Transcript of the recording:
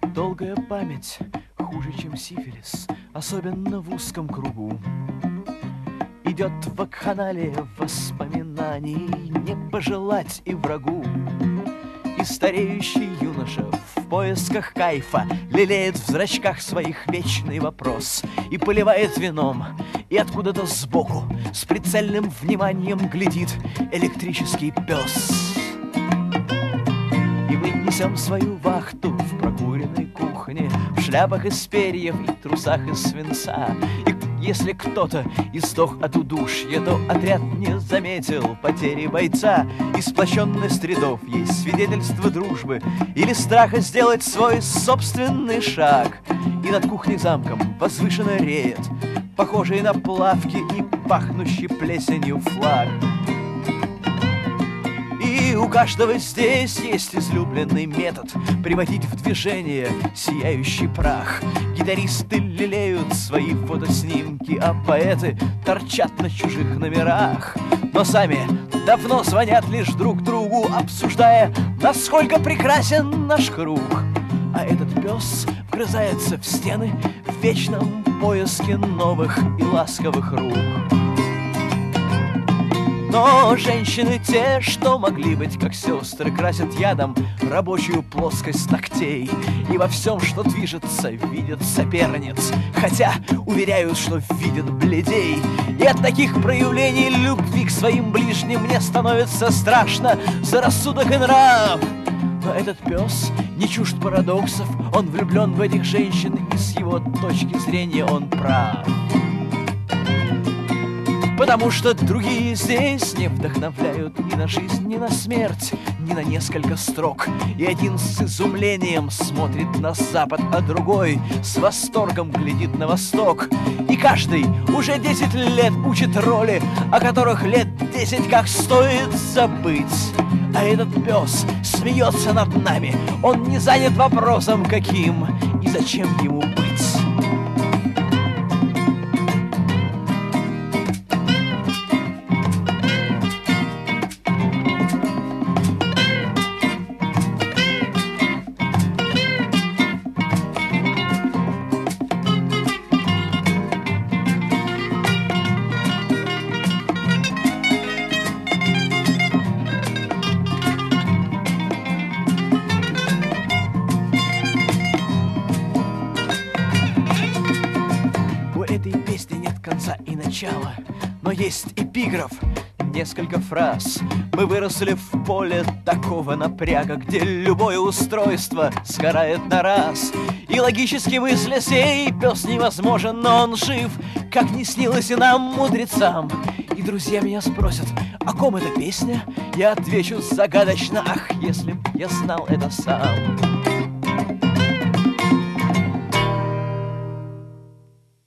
Долгая память хуже, чем сифилис, особенно в узком кругу. Идет вакханалия воспоминаний, не пожелать и врагу. И стареющий юноша в поисках кайфа лелеет в зрачках своих вечный вопрос и поливает вином, и откуда-то сбоку с прицельным вниманием глядит электрический пес. И мы несем свою вахту в прокуренной кухне, в шляпах из перьев и трусах из свинца. И если кто-то издох от удушья, то отряд не заметил потери бойца. И сплощенность рядов есть свидетельство дружбы или страха сделать свой собственный шаг. И над кухней замком возвышенно реет похожий на плавки и пахнущий плесенью флаг. И у каждого здесь есть излюбленный метод приводить в движение сияющий прах. Гитаристы лелеют свои фотоснимки, а поэты торчат на чужих номерах. Но сами давно звонят лишь друг другу, обсуждая, насколько прекрасен наш круг. А этот пес вгрызается в стены в вечном поиске новых и ласковых рук. Но женщины те, что могли быть как сестры, красят ядом рабочую плоскость ногтей. И во всем, что движется, видят соперниц, хотя уверяют, что видят бледей. И от таких проявлений любви к своим ближним мне становится страшно за рассудок и нрав. Но этот пес не чужд парадоксов, он влюблен в этих женщин, и с его точки зрения он прав. Потому что другие здесь не вдохновляют ни на жизнь, ни на смерть, ни на несколько строк. И один с изумлением смотрит на запад, а другой с восторгом глядит на восток. И каждый уже 10 лет учит роли, о которых лет 10 как стоит забыть. А этот пес смеется над нами, он не занят вопросом, каким и зачем ему быть. И начало, но есть эпиграф, несколько фраз. Мы выросли в поле такого напряга, где любое устройство сгорает на раз. И логически мысля сей пес невозможен, но он жив, как не снилось и нам, мудрецам. И друзья меня спросят, о ком эта песня? Я отвечу загадочно, ах, если б я знал это сам.